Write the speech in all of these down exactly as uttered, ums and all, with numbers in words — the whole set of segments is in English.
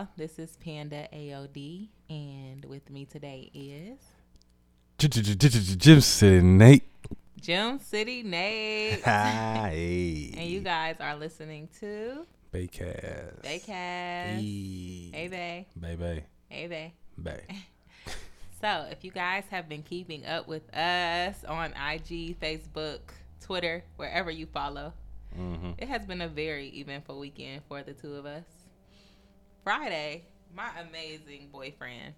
y'all. This is Panda A O D, and with me today is Gym City Nate. Gym City Nate. Hi. And you guys are listening to Baycast. Baycast. Hey. Hey, Bay. Bay, Bay. Hey, Bay. Bay. So, if you guys have been keeping up with us on I G, Facebook, Twitter, wherever you follow, mm-hmm. It has been a very eventful weekend for the two of us. Friday, my amazing boyfriend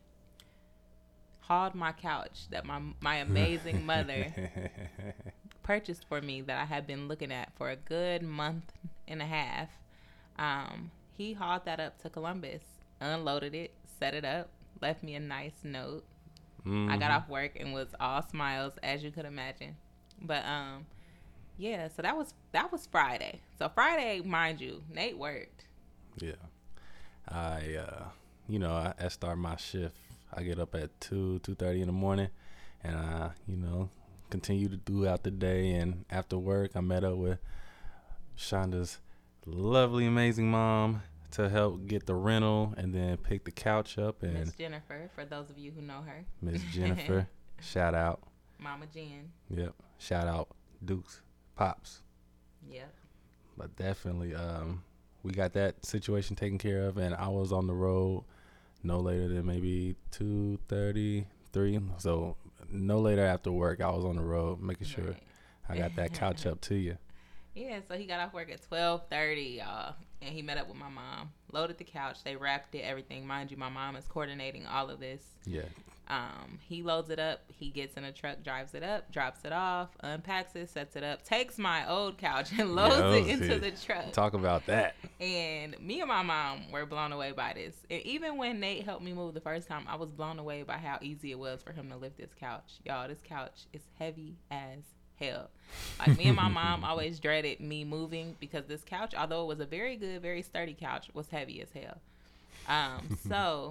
hauled my couch that my my amazing mother purchased for me that I had been looking at for a good month and a half. Um, he hauled that up to Columbus, unloaded it, set it up, left me a nice note. Mm-hmm. I got off work and was all smiles, as you could imagine. But um, yeah, so that was that was Friday. So Friday, mind you, Nate worked. Yeah, I uh, you know, I, I start my shift. I get up at two, two thirty in the morning, and I, you know, continue to do out the day. And after work, I met up with Shonda's lovely, amazing mom to help get the rental and then pick the couch up. And Miss Jennifer, for those of you who know her. Miss Jennifer, shout out. Mama Jen. Yep, shout out Dukes, Pops. Yep. But definitely, um, we got that situation taken care of, and I was on the road no later than maybe two thirty, three. So no later after work, I was on the road making sure right. I got that couch up to you. Yeah, so he got off work at twelve thirty, y'all, and he met up with my mom, loaded the couch, they wrapped it, everything. Mind you, my mom is coordinating all of this. Yeah. Um, he loads it up, he gets in a truck, drives it up, drops it off, unpacks it, sets it up, takes my old couch and loads yeah, it into it. the truck. Talk about that. And me and my mom were blown away by this. And even when Nate helped me move the first time, I was blown away by how easy it was for him to lift this couch. Y'all, this couch is heavy as hell. Like, me and my mom always dreaded me moving because this couch, although it was a very good, very sturdy couch, was heavy as hell. Um, so...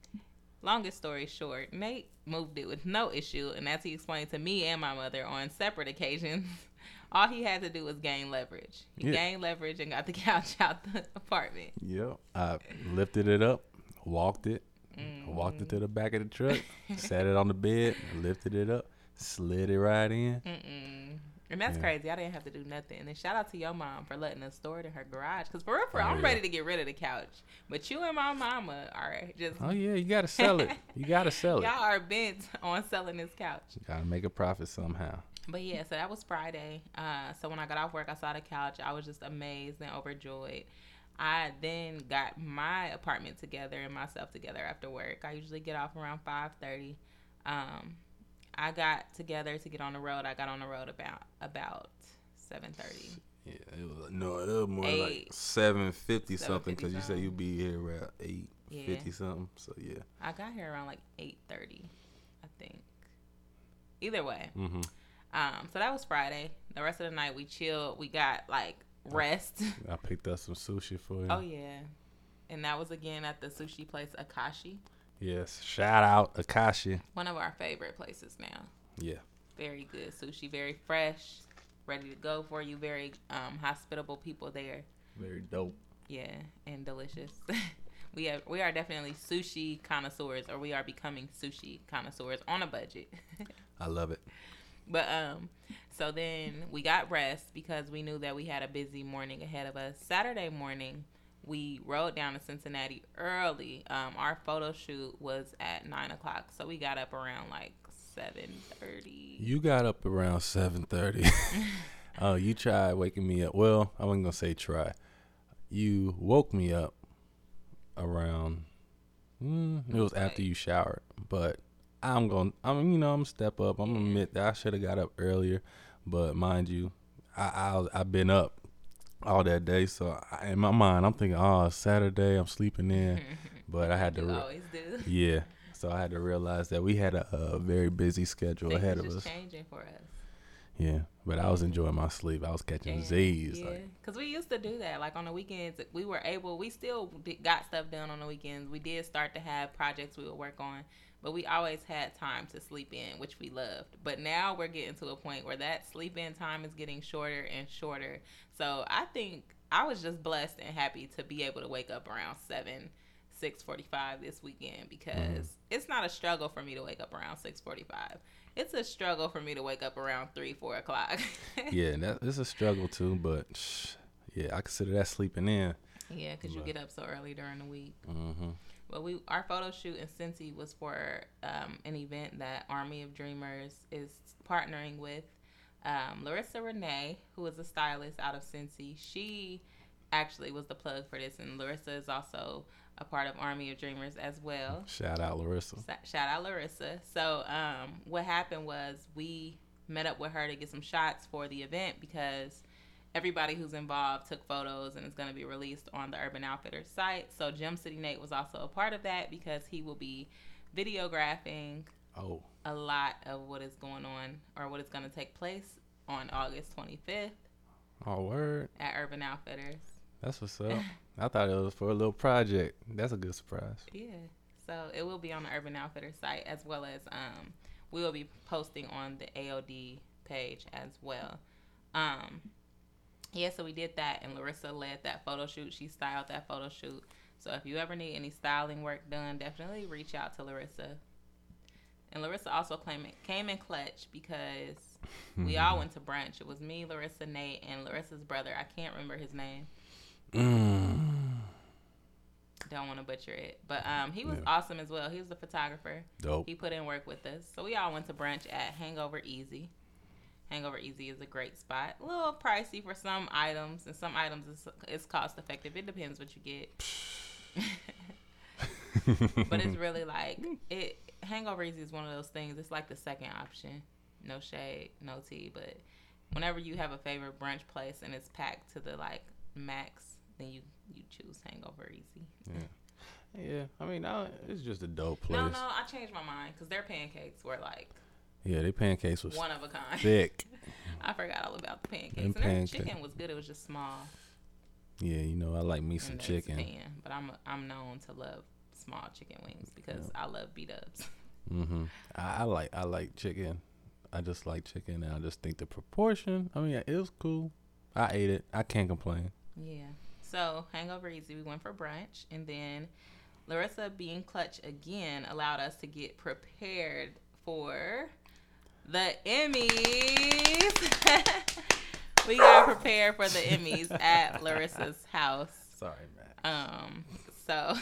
Longest story short, Nate moved it with no issue, and as he explained to me and my mother on separate occasions, all he had to do was gain leverage. He yeah. gained leverage and got the couch out the apartment. Yep. I lifted it up, walked it, mm. walked it to the back of the truck, sat it on the bed, lifted it up, slid it right in. Mm-mm. And that's yeah. crazy. I didn't have to do nothing. And then shout out to your mom for letting us store it in her garage. Because for real, for real, oh, I'm yeah. ready to get rid of the couch. But you and my mama are just... Oh, yeah. You got to sell it. You got to sell it. Y'all are bent on selling this couch. You got to make a profit somehow. But, yeah, so that was Friday. Uh, so when I got off work, I saw the couch. I was just amazed and overjoyed. I then got my apartment together and myself together after work. I usually get off around five thirty. Um... I got together to get on the road. I got on the road about about seven thirty. Yeah, it was no, it was more eight, like seven fifty something because you said you'd be here around eight yeah. fifty something. So yeah, I got here around like eight thirty, I think. Either way, mm-hmm. um, so that was Friday. The rest of the night we chilled. We got like rest. I picked up some sushi for you. Oh yeah, and that was again at the sushi place Akashi. Yes, shout out Akashi. One of our favorite places now. Yeah. Very good sushi, very fresh, ready to go for you. Very um, hospitable people there. Very dope. Yeah, and delicious. we have we are definitely sushi connoisseurs, or we are becoming sushi connoisseurs on a budget. I love it. But um, so then we got rest because we knew that we had a busy morning ahead of us. Saturday morning, we rode down to Cincinnati early. Um, our photo shoot was at nine o'clock, so we got up around like seven thirty. You got up around seven thirty. Oh, you tried waking me up. Well, I wasn't gonna say try. You woke me up around. Mm, it was after you showered, but I'm gonna. I'm you know I'm gonna step up. I'm gonna admit that I should have got up earlier, but mind you, I I I've been up all that day, so I, in my mind I'm thinking, oh, Saturday I'm sleeping in, but I had to you re- always do. Yeah, so I had to realize that we had a, a very busy schedule Things ahead of just us. Changing for us. Yeah, but I was enjoying my sleep. I was catching yeah, Z's. Yeah, because like. we used to do that. Like on the weekends, we were able. We still did, got stuff done on the weekends. We did start to have projects we would work on, but we always had time to sleep in, which we loved. But now we're getting to a point where that sleep in time is getting shorter and shorter. So I think I was just blessed and happy to be able to wake up around seven, six forty-five this weekend because Mm. it's not a struggle for me to wake up around six forty-five. It's a struggle for me to wake up around three, four o'clock. Yeah, and that it's a struggle too, but shh, yeah, I consider that sleeping in. Yeah, because you get up so early during the week. Mm-hmm. But we our photo shoot in Cincy was for um, an event that Army of Dreamers is partnering with. Um, Larissa Renee, who is a stylist out of Cincy, she actually was the plug for this, and Larissa is also a part of Army of Dreamers as well. Shout out Larissa. Shout out Larissa. So um, what happened was we met up with her to get some shots for the event because everybody who's involved took photos and it's going to be released on the Urban Outfitters site. So Gem City Nate was also a part of that because he will be videographing Oh. a lot of what is going on or what is going to take place on August twenty-fifth Oh, word. at Urban Outfitters. That's what's up. I thought it was for a little project. That's a good surprise. Yeah. So it will be on the Urban Outfitters site as well as um, we will be posting on the A O D page as well. Um, yeah, so we did that, and Larissa led that photo shoot. She styled that photo shoot. So if you ever need any styling work done, definitely reach out to Larissa. And Larissa also came in, came in clutch because we all went to brunch. It was me, Larissa, Nate, and Larissa's brother. I can't remember his name. Mm. Don't want to butcher it. But um, he was Yeah. awesome as well. He was the photographer. Dope. He put in work with us. So we all went to brunch at Hangover Easy. Hangover Easy is a great spot. A little pricey for some items, and some items is, is cost effective. It depends what you get. But it's really like it. Hangover Easy is one of those things. It's like the second option. No shade, no tea. But whenever you have a favorite brunch place and it's packed to the like max, then you you choose Hangover Easy. Yeah. Yeah. I mean, I, it's just a dope place. No, no, I changed my mind because their pancakes were like Yeah, they pancakes was one of a kind. thick. I forgot all about the pancakes. Them And their pancakes. chicken was good. It was just small. Yeah, you know, I like me some and that's chicken. pan, but I'm I'm known to love small chicken wings because I love B-dubs. Mm-hmm. I, I like I like chicken. I just like chicken, and I just think the proportion. I mean, it was cool. I ate it. I can't complain. Yeah. So Hangover Easy, we went for brunch, and then Larissa, being clutch again, allowed us to get prepared for the Emmys. We got prepared for the Emmys at Larissa's house. Sorry, man. Um. So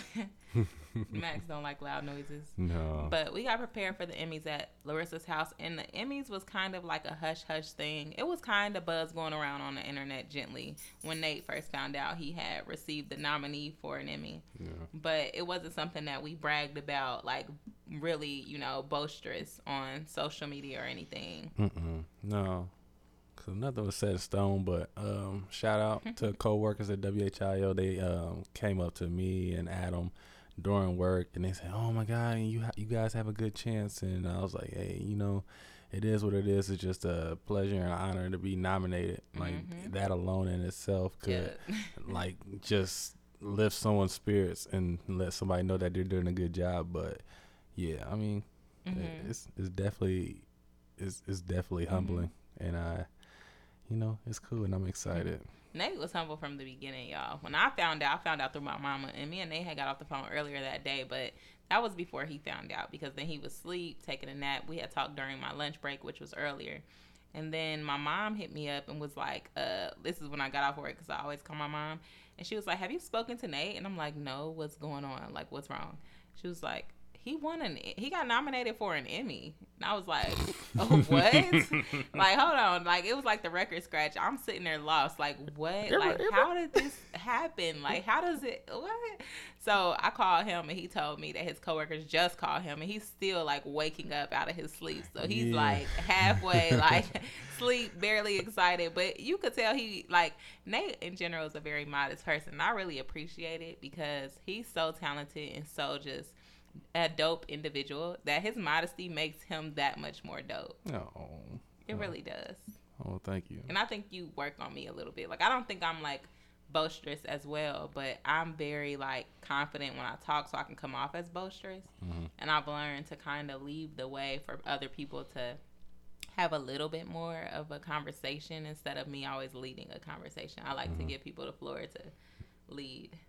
Max don't like loud noises. No. But we got prepared for the Emmys at Larissa's house, and the Emmys was kind of like a hush-hush thing. It was kind of buzz going around on the internet gently when Nate first found out he had received the nominee for an Emmy. Yeah. But it wasn't something that we bragged about, like really, you know, boisterous on social media or anything. Mm-mm. No. Cause nothing was set in stone, but um, shout out to co-workers at W H I O. They um, came up to me and Adam during work, and they said, "Oh my God, you ha- you guys have a good chance." And I was like, "Hey, you know, it is what it is. It's just a pleasure and an honor to be nominated. Like Mm-hmm. that alone in itself could Yeah. like just lift someone's spirits and let somebody know that they're doing a good job." But yeah, I mean, Mhm. it's it's definitely it's it's definitely humbling, and I. You know, it's cool, and I'm excited. Nate was humble from the beginning, y'all. When I found out, I found out through my mama, and me and Nate had got off the phone earlier that day, but that was before he found out because then he was asleep, taking a nap. We had talked during my lunch break, which was earlier. And then my mom hit me up and was like, uh, this is when I got off work because I always call my mom. And she was like, have you spoken to Nate? And I'm like, no, what's going on? Like, what's wrong? She was like, he won an, he got nominated for an Emmy. And I was like, oh, what? Like, hold on. Like, it was like the record scratch. I'm sitting there lost. Like, what? Like, how did this happen? Like, how does it, what? So I called him and he told me that his coworkers just called him and he's still like waking up out of his sleep. So he's Yeah. like halfway, like sleep, barely excited. But you could tell he, like, Nate in general is a very modest person. And I really appreciate it because he's so talented and so just a dope individual that his modesty makes him that much more dope. Oh, It oh. really does. Oh, thank you. And I think you work on me a little bit. Like, I don't think I'm like boisterous as well, but I'm very like confident when I talk so I can come off as boisterous. Mm-hmm. And I've learned to kind of leave the way for other people to have a little bit more of a conversation instead of me always leading a conversation. I like Mm-hmm. to give people the floor to lead.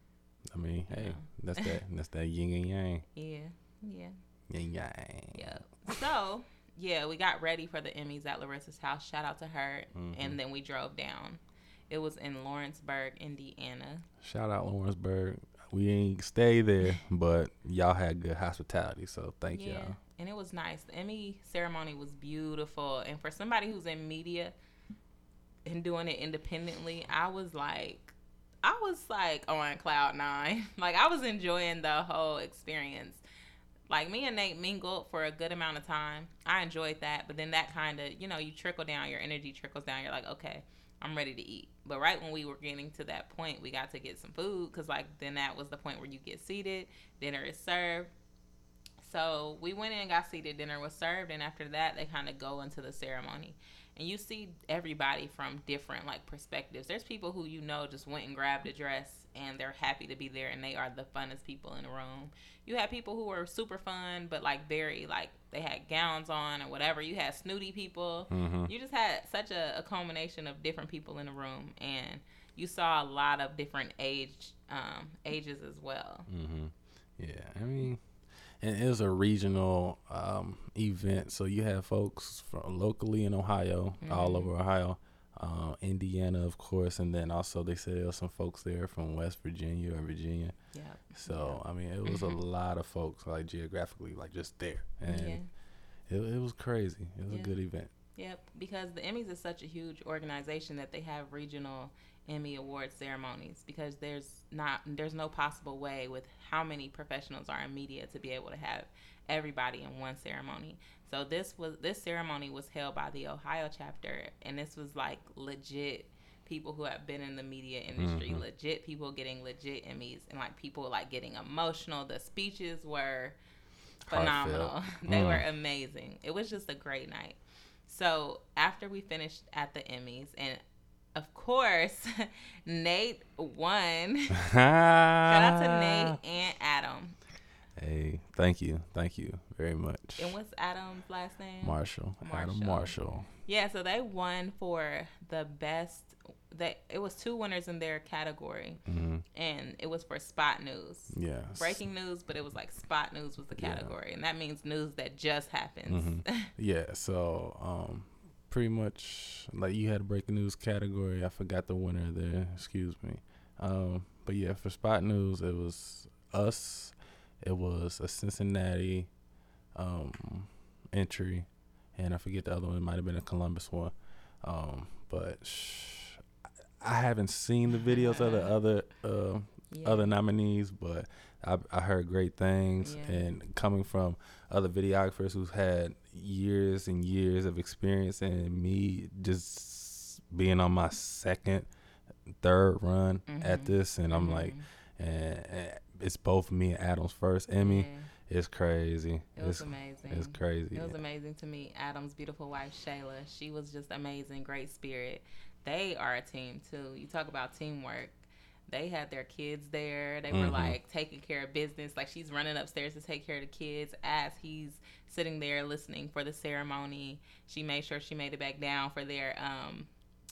I mean, hey, Yeah. that's that. That's that yin and yang. Yeah, yeah, Yin yang. yeah. So yeah, we got ready for the Emmys at Larissa's house. Shout out to her, Mhm. and then we drove down. It was in Lawrenceburg, Indiana. Shout out Lawrenceburg. We ain't stay there, but y'all had good hospitality, so thank Yeah, y'all. and it was nice. The Emmy ceremony was beautiful, and for somebody who's in media and doing it independently, I was like, I was like on cloud nine. Like I was enjoying the whole experience. Like me and Nate mingled for a good amount of time. I enjoyed that, but then that kind of, you know, you trickle down, your energy trickles down. You're like, okay, I'm ready to eat. But right when we were getting to that point, we got to get some food because, like, then that was the point where you get seated, dinner is served. So we went in and got seated, dinner was served, and after that, they kind of go into the ceremony. And you see everybody from different, like, perspectives. There's people who you know just went and grabbed a dress, and they're happy to be there, and they are the funnest people in the room. You had people who were super fun, but, like, very, like, they had gowns on or whatever. You had snooty people. Mm-hmm. You just had such a, a culmination of different people in the room, and you saw a lot of different age um, ages as well. Mm-hmm. Yeah, I mean, and it was a regional um, event, so you have folks from locally in Ohio, Mm-hmm. all over Ohio, uh, Indiana, of course, and then also they said there was some folks there from West Virginia or Virginia. Yeah. So I mean, it was a lot of folks, like geographically, like just there, and Yeah. it, it was crazy. It was Yeah. a good event. Yep, because the Emmys is such a huge organization that they have regional Emmy award ceremonies because there's not there's no possible way with how many professionals are in media to be able to have everybody in one ceremony. So this was this ceremony was held by the Ohio chapter, and this was like legit people who have been in the media industry, Mhm. legit people getting legit Emmys, and like people like getting emotional. The speeches were phenomenal. Heartfelt. They Mm. were amazing. It was just a great night. So after we finished at the Emmys, and of course, Nate won. Shout out to Nate and Adam. Hey, thank you, thank you very much. And what's Adam's last name? Marshall, Adam Marshall. Marshall. Yeah, so they won for the best. They it was two winners in their category, Mm-hmm. and it was for spot news. Yeah. Breaking news, but it was like spot news was the Yeah. category, and that means news that just happens. Mhm. Yeah. So, um, pretty much like you had a breaking news category. I forgot the winner there. Excuse me. Um, but yeah, for spot news, it was us. It was a Cincinnati um entry, and I forget the other one. It might have been a Columbus one. Um, but sh- I haven't seen the videos of the other uh, Yeah. other nominees, but I, I heard great things. Yeah. And coming from other videographers who've had years and years of experience, and me just being on my second, third run at Mhm. this, and I'm Mhm. like, and, and it's both me and Adam's first Emmy. Yeah. It's crazy. It was it's, amazing. It's crazy. It was amazing to meet Adam's beautiful wife, Shayla. She was just amazing, great spirit. They are a team, too. You talk about teamwork. They had their kids there. They were, Mhm. like, taking care of business. Like, she's running upstairs to take care of the kids as he's sitting there listening for the ceremony. She made sure she made it back down for their um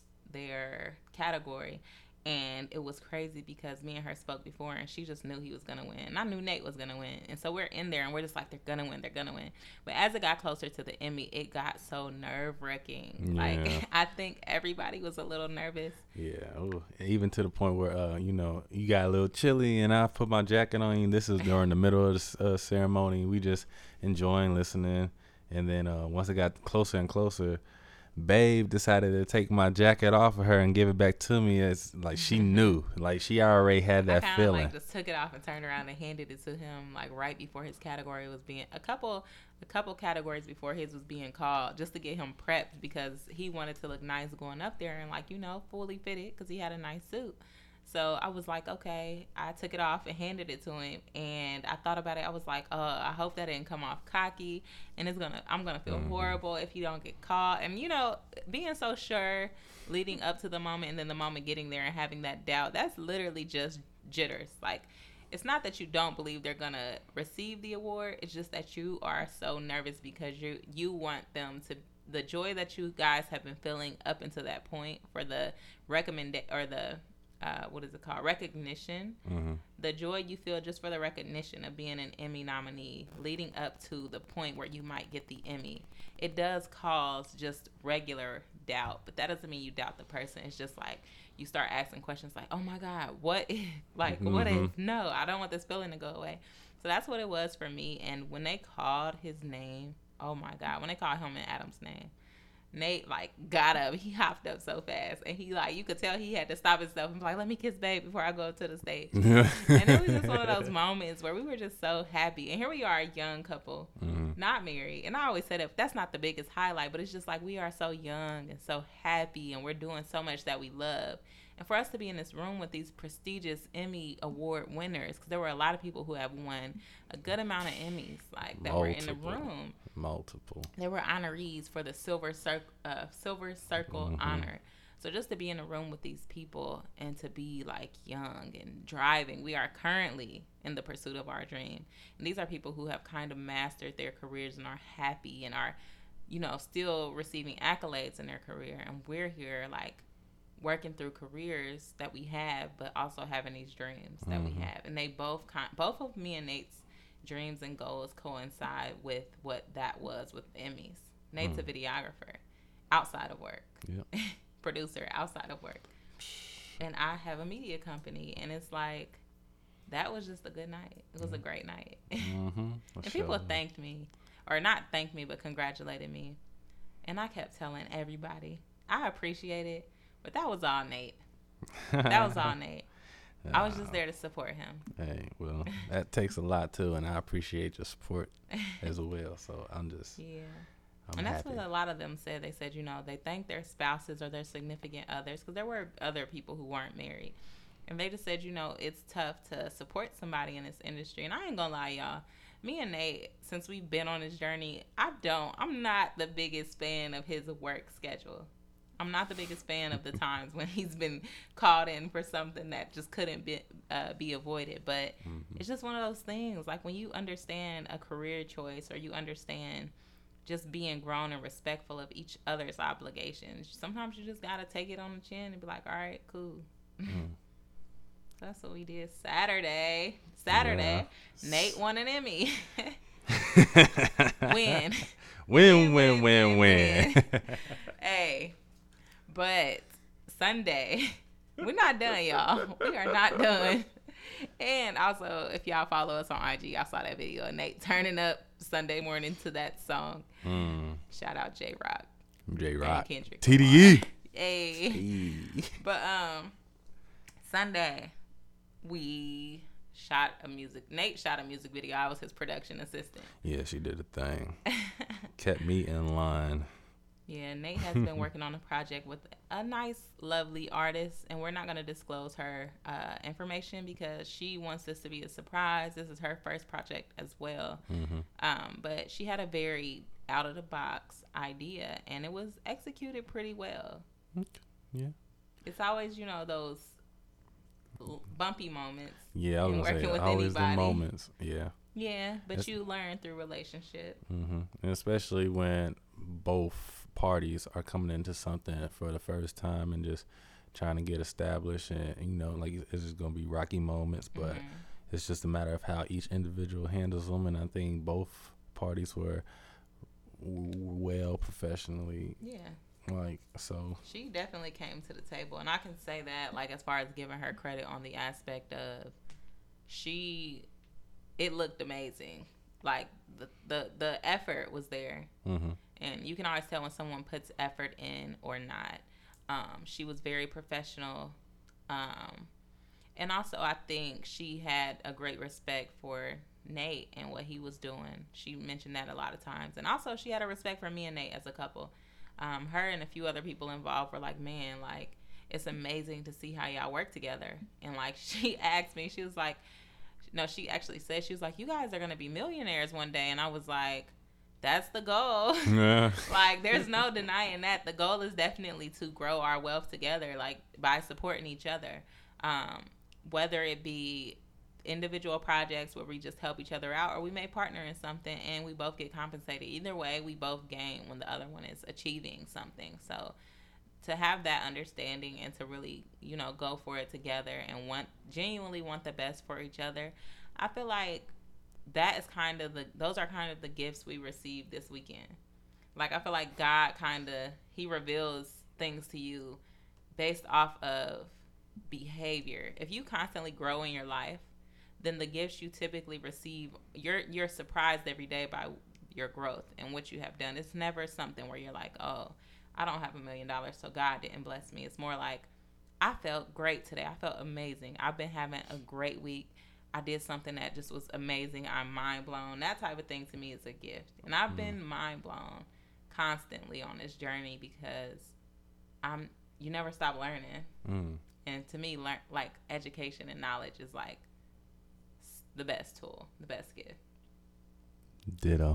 their category. And it was crazy because me and her spoke before, and she just knew he was going to win. And I knew Nate was going to win. And so we're in there, and we're just like, they're going to win, they're going to win. But as it got closer to the Emmy, it got so nerve-wracking. Yeah. Like, I think everybody was a little nervous. Yeah, ooh. Even to the point where, uh, you know, you got a little chilly, and I put my jacket on you. This is during the middle of the uh, ceremony. We just enjoying listening. And then uh, once it got closer and closer, Babe decided to take my jacket off of her and give it back to me. It's like she knew, like she already had that I kind of feeling. like just took it off and turned around and handed it to him, like right before his category was being a couple, a couple categories before his was being called, just to get him prepped because he wanted to look nice going up there and like you know fully fitted because he had a nice suit. So I was like, okay. I took it off and handed it to him, and I thought about it. I was like, uh, I hope that didn't come off cocky, and it's gonna, I'm gonna feel Mhm. horrible if you don't get caught. And you know, being so sure leading up to the moment, and then the moment getting there and having that doubt, that's literally just jitters. Like, it's not that you don't believe they're gonna receive the award. It's just that you are so nervous because you you want them to. The joy that you guys have been feeling up until that point for the recommend or the uh, what is it called? Recognition. Mm-hmm. The joy you feel just for the recognition of being an Emmy nominee leading up to the point where you might get the Emmy. It does cause just regular doubt, but that doesn't mean you doubt the person. It's just like you start asking questions like, oh my God, what if? Like, mm-hmm. what if? No, I don't want this feeling to go away. So that's what it was for me. And when they called his name, oh my God, when they called him and Adam's name, Nate, like, got up. He hopped up so fast. And he, like, you could tell he had to stop himself and be like, let me kiss babe before I go up to the stage. And it was just one of those moments where we were just so happy. And here we are, a young couple, mm-hmm. not married. And I always say that that's not the biggest highlight, but it's just like we are so young and so happy and we're doing so much that we love. And for us to be in this room with these prestigious Emmy Award winners, because there were a lot of people who have won a good amount of Emmys, like, that Multiple. were in the room. Multiple. There were honorees for the Silver Circle, uh, Silver Circle mm-hmm. honor. So just to be in a room with these people and to be, like, young and driving, we are currently in the pursuit of our dream. And these are people who have kind of mastered their careers and are happy and are, you know, still receiving accolades in their career. And we're here, like, working through careers that we have, but also having these dreams that mm-hmm. we have. And they both, con- both of me and Nate's dreams and goals coincide with what that was with Emmys. Nate's mm. a videographer outside of work. Yep. Producer outside of work. And I have a media company. And it's like, that was just a good night. It was mm-hmm. a great night. Mm-hmm. And people sure. thanked me. Or not thanked me, but congratulated me. And I kept telling everybody, I appreciate it. But that was all Nate. That was all Nate. Uh, I was just there to support him. Hey, well, that takes a lot too, and I appreciate your support as well. So I'm just yeah. I'm and that's happy. What a lot of them said. They said, you know, they thanked their spouses or their significant others, because there were other people who weren't married, and they just said, you know, it's tough to support somebody in this industry. And I ain't gonna lie, y'all. Me and Nate, since we've been on this journey, I don't. I'm not the biggest fan of his work schedule. I'm not the biggest fan of the times when he's been called in for something that just couldn't be uh, be avoided. But mm-hmm. it's just one of those things. Like when you understand a career choice, or you understand just being grown and respectful of each other's obligations, sometimes you just got to take it on the chin and be like, all right, cool. Mm. So that's what we did Saturday. Saturday, yeah. Nate won an Emmy. Win. Win, win, win, win, win. Hey. But Sunday, we're not done, y'all. We are not done. And also, if y'all follow us on I G, y'all saw that video of Nate turning up Sunday morning to that song. Mm. Shout out J Rock. J Rock. Kendrick. T D E. Hey. hey. But um, Sunday, we shot a music. Nate shot a music video. I was his production assistant. Yeah, she did a thing. Kept me in line. Yeah, Nate has been working on a project with a nice, lovely artist, and we're not going to disclose her uh, information because she wants this to be a surprise. This is her first project as well. Mm-hmm. Um, but she had a very out-of-the-box idea, and it was executed pretty well. Okay. Yeah. It's always, you know, those bumpy moments. Yeah, I was going to say, always the moments. Yeah. Yeah, but it's, you learn through relationship. Mm-hmm. And especially when both parties are coming into something for the first time and just trying to get established, and you know, like it's just gonna be rocky moments, but mm-hmm. it's just a matter of how each individual handles them. And I think both parties were w- well professionally. Yeah. Like so. She definitely came to the table, and I can say that, like, as far as giving her credit on the aspect of she, it looked amazing. Like the the, the effort was there. Mm-hmm. And you can always tell when someone puts effort in or not. Um, she was very professional. Um, and also, I think she had a great respect for Nate and what he was doing. She mentioned that a lot of times. And also, she had a respect for me and Nate as a couple. Um, her and a few other people involved were like, man, like, it's amazing to see how y'all work together. And, like, she asked me, she was like, no, she actually said, she was like, you guys are going to be millionaires one day. And I was like, that's the goal. Yeah. Like, there's no denying that. The goal is definitely to grow our wealth together, like, by supporting each other. Um, whether it be individual projects where we just help each other out, or we may partner in something and we both get compensated. Either way, we both gain when the other one is achieving something. So to have that understanding and to really, you know, go for it together and want genuinely want the best for each other. I feel like that is kind of the those are kind of the gifts we received this weekend. Like I feel like God kind of he reveals things to you based off of behavior. If you constantly grow in your life, then the gifts you typically receive, you're you're surprised every day by your growth and what you have done. It's never something where you're like, oh, I don't have a million dollars, so God didn't bless me. It's more like, I felt great today. I felt amazing. I've been having a great week. I did something that just was amazing. I'm mind blown. That type of thing to me is a gift. And I've mm. been mind blown constantly on this journey because I'm you never stop learning. Mm. And to me, learn, like education and knowledge is like the best tool, the best gift. Ditto.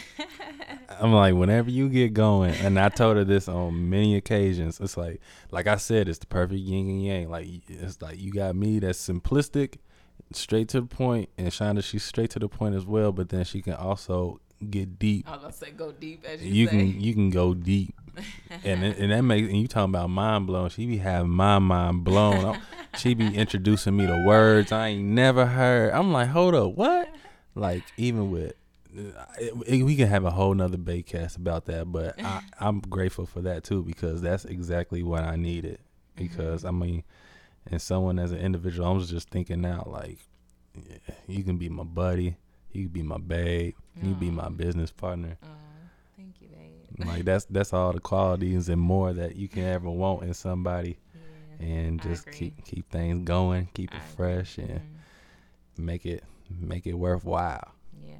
I'm like, whenever you get going, and I told her this on many occasions, it's like, like I said, it's the perfect yin and yang. Like, it's like you got me that's simplistic, straight to the point, and Shonda, she's straight to the point as well, but then she can also get deep. I was gonna say go deep, as you, you say. can you can go deep, and it, and that makes, and you talking about mind blown. She be having my mind blown. She be introducing me to words I ain't never heard. I'm like, hold up, what? Like, even with. It, it, we can have a whole nother Baycast about that, but I, I'm grateful for that too, because that's exactly what I needed. Because mm-hmm. I mean, and someone as an individual, I was just thinking now, like, you can be my buddy, you can be my babe, you can be my business partner. Oh, thank you, babe. Like that's that's all the qualities and more that you can ever want in somebody, yeah, and just keep keep things going, keep it I fresh, agree. and mm-hmm. make it make it worthwhile.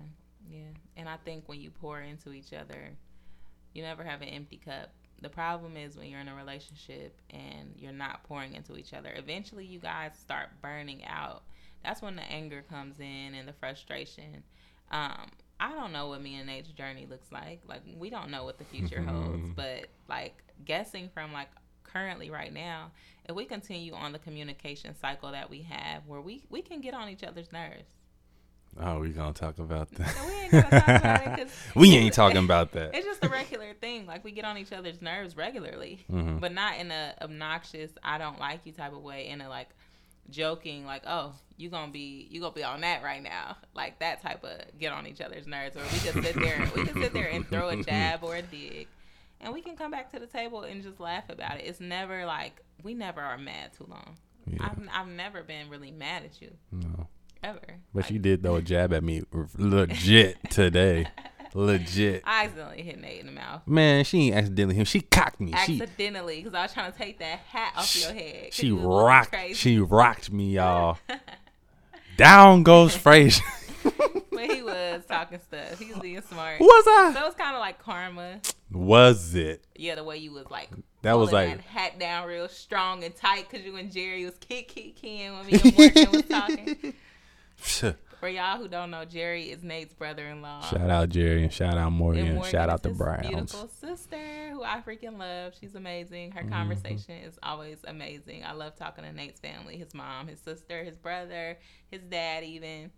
And I think when you pour into each other, you never have an empty cup. The problem is when you're in a relationship and you're not pouring into each other. Eventually, you guys start burning out. That's when the anger comes in and the frustration. Um, I don't know what me and Nate's journey looks like. Like, we don't know what the future holds. But, like, guessing from, like, currently right now, if we continue on the communication cycle that we have where we, we can get on each other's nerves. Oh, we gonna talk about that. No, we ain't gonna talk about it because we ain't talking about that. It's just a regular thing. Like, we get on each other's nerves regularly, mm-hmm. but not in a obnoxious, I don't like you type of way. In a like joking, like, oh, you gonna be you gonna be on that right now, like that type of get on each other's nerves. Or we just sit there, and, we can sit there and throw a jab or a dig, and we can come back to the table and just laugh about it. It's never like we never are mad too long. Yeah. I've I've never been really mad at you. No. Ever. But like, you did throw a jab at me legit today. Legit. I accidentally hit Nate in the mouth. Man, she ain't accidentally hit him. She cocked me. Accidentally, because I was trying to take that hat off your head. She rocked. She rocked me, y'all. Down goes Frazier. But he was talking stuff. He was being smart. Was I? So it was kind of like karma. Was it? Yeah, the way you was like that was like that hat down real strong and tight because you and Jerry was kick kick kicking when me and Morgan was talking. For y'all who don't know, Jerry is Nate's brother-in-law. Shout out Jerry and shout out Morgan. And Morgan shout out the Browns. Beautiful sister who I freaking love. She's amazing. Her mm-hmm. conversation is always amazing. I love talking to Nate's family, his mom, his sister, his brother, his dad, even.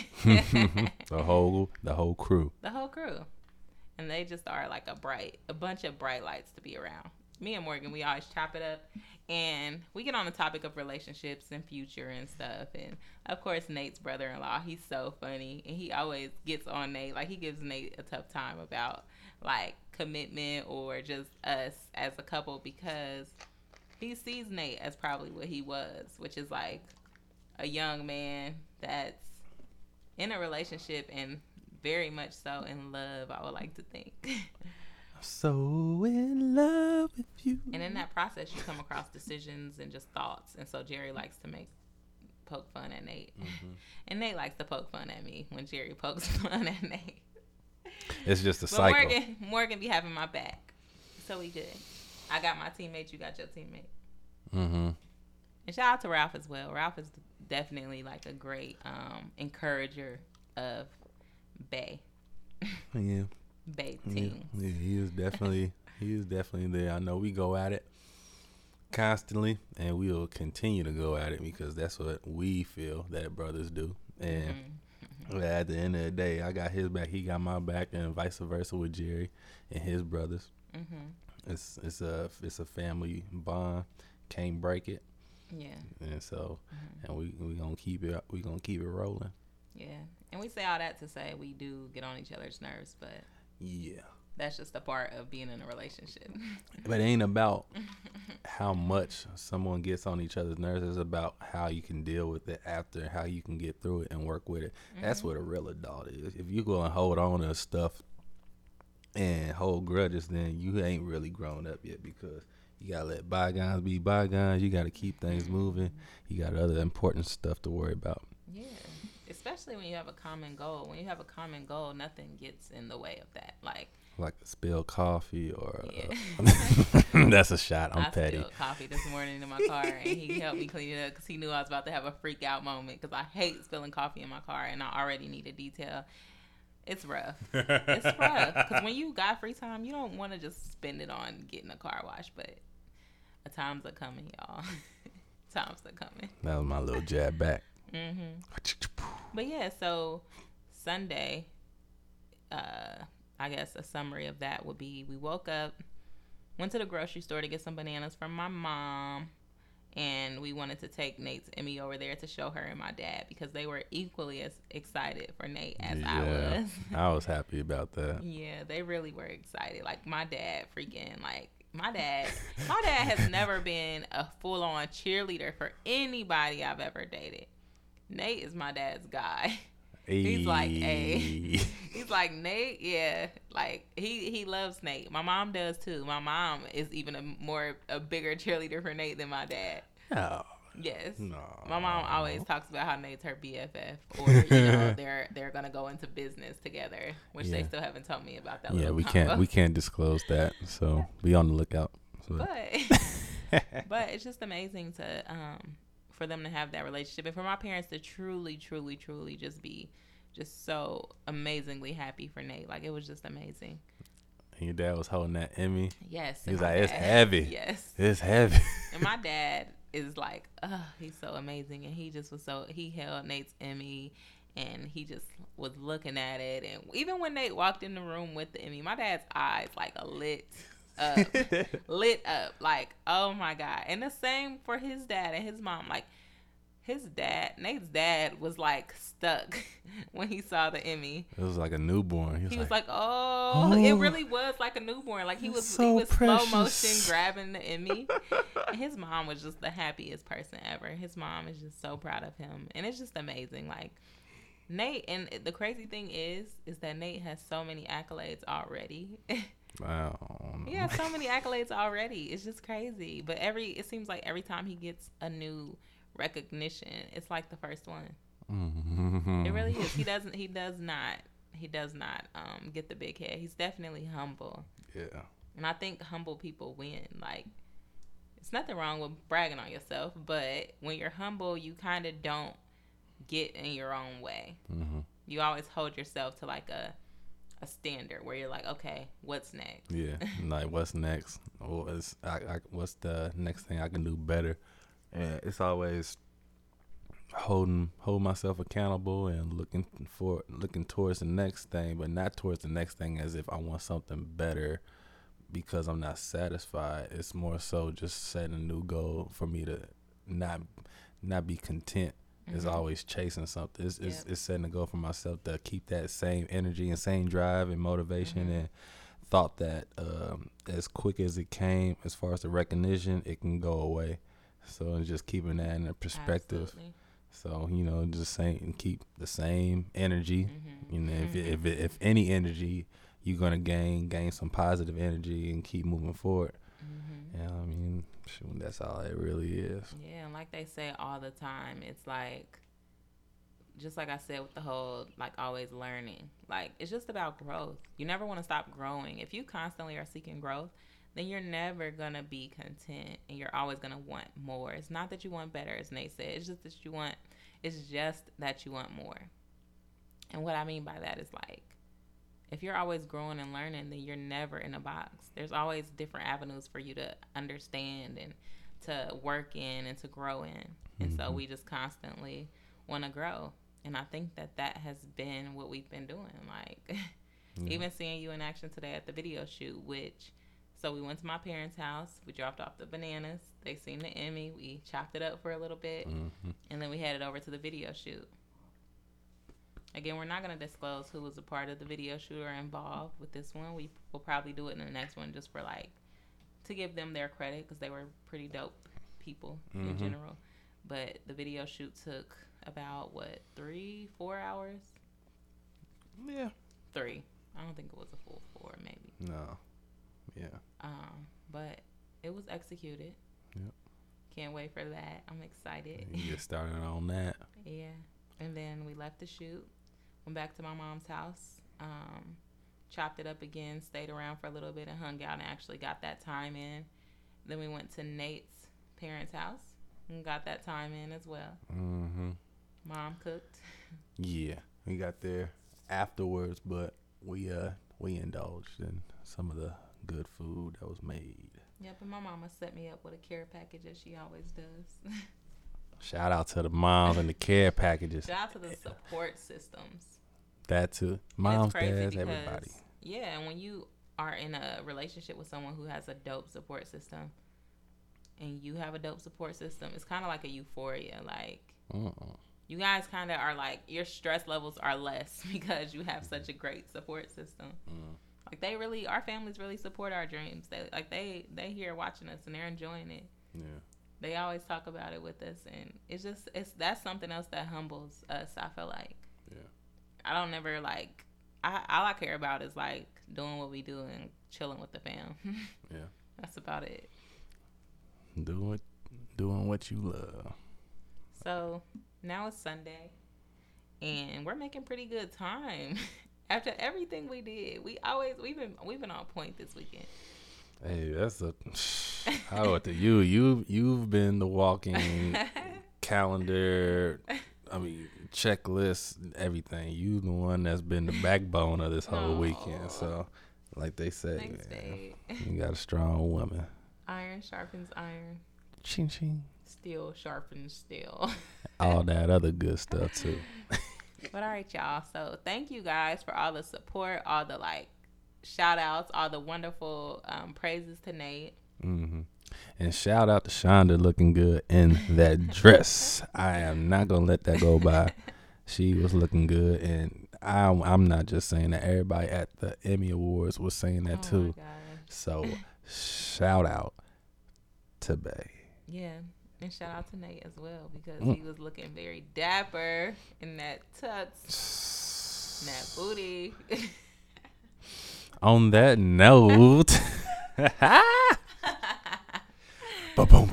the whole the whole crew. The whole crew. And they just are like a bright, a bunch of bright lights to be around. Me and Morgan, we always chop it up. And we get on the topic of relationships and future and stuff. And, of course, Nate's brother-in-law, he's so funny. And he always gets on Nate. Like, he gives Nate a tough time about, like, commitment or just us as a couple because he sees Nate as probably what he was, which is, like, a young man that's in a relationship and very much so in love, I would like to think. So in love with you. And in that process, you come across decisions and just thoughts. And so Jerry likes to make poke fun at Nate. Mm-hmm. And Nate likes to poke fun at me when Jerry pokes fun at Nate. It's just a but cycle. Morgan, Morgan be having my back. So we good. I got my teammate. You got your teammate. Mm-hmm. And shout out to Ralph as well. Ralph is definitely like a great um, encourager of Bay. Yeah. Bay team. Yeah, yeah, he is definitely he is definitely there. I know we go at it constantly, and we will continue to go at it because that's what we feel that brothers do. And mm-hmm. at the end of the day, I got his back, he got my back, and vice versa with Jerry and his brothers. Mm-hmm. it's it's a it's a family bond. Can't break it. Yeah. And so, Mm-hmm. and we we gonna keep it we gonna keep it rolling. Yeah, and we say all that to say we do get on each other's nerves, but Yeah. that's just a part of being in a relationship. But it ain't about how much someone gets on each other's nerves. It's about how you can deal with it after, how you can get through it and work with it. Mm-hmm. That's what a real adult is. If you go and hold on to stuff and hold grudges, then you ain't really grown up yet, because you gotta let bygones be bygones. You gotta keep things moving. You got other important stuff to worry about. Yeah, especially when you have a common goal. When you have a common goal, nothing gets in the way of that. Like, like a spilled coffee or yeah. uh, that's a shot. I'm I petty. I spilled coffee this morning in my car, and he helped me clean it up because he knew I was about to have a freak out moment, because I hate spilling coffee in my car, and I already need a detail. It's rough. It's rough because when you got free time, you don't want to just spend it on getting a car wash, but the times are coming, y'all. Times are coming. That was my little jab back. Mm-hmm. But yeah, so Sunday, uh, I guess a summary of that would be we woke up, went to the grocery store to get some bananas from my mom, and we wanted to take Nate's Emmy over there to show her and my dad, because they were equally as excited for Nate as yeah, I was. I was happy about that. Yeah, they really were excited. Like, my dad freaking, like, my dad, my dad has never been a full-on cheerleader for anybody I've ever dated. Nate is my dad's guy. He's like, hey, he's like, Nate, yeah, like he he loves Nate. My mom does too. My mom is even a more a bigger cheerleader for Nate than my dad. No. Yes. No. My mom always talks about how Nate's her B F F, or you know they're they're gonna go into business together, which yeah. they still haven't told me about that. Yeah, we combo. can't we can't disclose that, so be on the lookout. So. But but it's just amazing to um. for them to have that relationship, and for my parents to truly, truly, truly just be just so amazingly happy for Nate. Like, it was just amazing. And your dad was holding that Emmy. Yes. He was like, dad, it's heavy. Yes. It's heavy. And my dad is like, oh, he's so amazing. And he just was so, he held Nate's Emmy, and he just was looking at it. And even when Nate walked in the room with the Emmy, my dad's eyes like a lit up, lit up, like, oh my God. And the same for his dad and his mom. Like, his dad, Nate's dad, was like stuck when he saw the Emmy. It was like a newborn. He was, he like, was like, oh, oh, it really was like a newborn. Like, he was so he was precious. slow motion grabbing the Emmy. And his mom was just the happiest person ever. His mom is just so proud of him, and it's just amazing. Like, Nate, and the crazy thing is, is that Nate has so many accolades already. Wow. He has so many accolades already. It's just crazy. But every it seems like every time he gets a new recognition, it's like the first one. Mm-hmm. It really is. He doesn't. He does not. He does not um, get the big head. He's definitely humble. Yeah. And I think humble people win. Like, it's nothing wrong with bragging on yourself, but when you're humble, you kind of don't get in your own way. Mm-hmm. You always hold yourself to like a a standard where you're like, okay, what's next? Yeah. Like, what's next? What's I, I, what's the next thing I can do better? And it's always holding hold myself accountable and looking for looking towards the next thing, but not towards the next thing as if I want something better because I'm not satisfied. It's more so just setting a new goal for me to not not be content. Mm-hmm. It's always chasing something. It's, yep. it's it's setting a goal for myself to keep that same energy and same drive and motivation. Mm-hmm. And thought that um, as quick as it came, as far as the recognition, it can go away. So it's just keeping that in a perspective. Absolutely. So, you know, just saying, keep the same energy. Mm-hmm. You know, if mm-hmm. if if any energy you're gonna gain, gain some positive energy and keep moving forward. Mm-hmm. Yeah, I mean, shoot, that's all it really is. Yeah, and like they say all the time, it's like, just like I said with the whole, like, always learning. Like, it's just about growth. You never want to stop growing. If you constantly are seeking growth, then you're never going to be content, and you're always going to want more. It's not that you want better, as Nate said. It's just that you want, it's just that you want more. And what I mean by that is, like, if you're always growing and learning, then you're never in a box. There's always different avenues for you to understand and to work in and to grow in. And mm-hmm. so we just constantly want to grow. And I think that that has been what we've been doing. Like, mm-hmm. even seeing you in action today at the video shoot, which So we went to my parents' house. We dropped off the bananas. They seen the Emmy. We chopped it up for a little bit. Mm-hmm. And then we headed over to the video shoot. Again, we're not going to disclose who was a part of the video shoot or involved with this one. We will probably do it in the next one just for, like, to give them their credit because they were pretty dope people mm-hmm. in general. But the video shoot took about, what, three, four hours? Yeah. Three. I don't think it was a full four, maybe. No. Yeah. Um, but it was executed. Yep. Can't wait for that. I'm excited. You get started on that. Yeah. And then we left the shoot. Went back to my mom's house, um, chopped it up again, stayed around for a little bit and hung out and actually got that time in. Then we went to Nate's parents' house and got that time in as well. Mm-hmm. Mom cooked. Yeah, we got there afterwards, but we uh we indulged in some of the good food that was made. Yep, and my mama set me up with a care package as she always does. Shout out to the moms and the care packages. Shout out to the support systems. That too. Moms, dads, everybody. Yeah, and when you are in a relationship with someone who has a dope support system and you have a dope support system, it's kind of like a euphoria. Like, uh-uh. you guys kind of are like, your stress levels are less because you have such a great support system. Mm. Like, they really, our families really support our dreams. They Like, they, they here watching us and they're enjoying it. Yeah. They always talk about it with us, and it's just, it's that's something else that humbles us, I feel like. Yeah. I don't never, like, I, all I care about is, like, doing what we do and chilling with the fam. Yeah. That's about it. Doing, doing what you love. So, now it's Sunday, and we're making pretty good time. After everything we did, we always, we've been, we've been on point this weekend. Hey, that's a, I owe it to you. You, you've been the walking calendar, I mean, checklist, everything. You the one that's been the backbone of this whole Aww. weekend. So, like they say, Thanks, man, you got a strong woman. Iron sharpens iron. Ching ching. Steel sharpens steel. All that other good stuff too. But all right, y'all. So thank you guys for all the support, all the like shout outs, all the wonderful um, praises to Nate. Mm-hmm. And shout out to Shonda looking good in that dress. I am not going to let that go by. She was looking good. And I, I'm not just saying that. Everybody at the Emmy Awards was saying that oh too. So shout out to Bay. Yeah. And shout out to Nate as well because mm. he was looking very dapper in that tux, in that booty. On that note, ba-boom.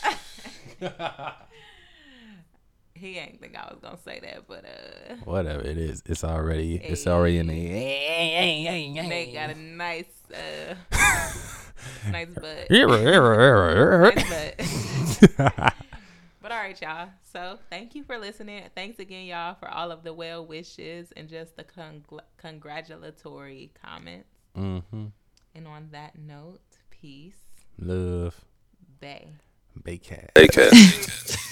He ain't think I was gonna say that, but uh, whatever it is, it's already hey. it's already in the. Nate got a nice, uh, nice butt. nice butt. But all right, y'all. So thank you for listening. Thanks again, y'all, for all of the well wishes and just the congl- congratulatory comments. Mm-hmm. And on that note, peace, love, Bay, Baycat. Baycat.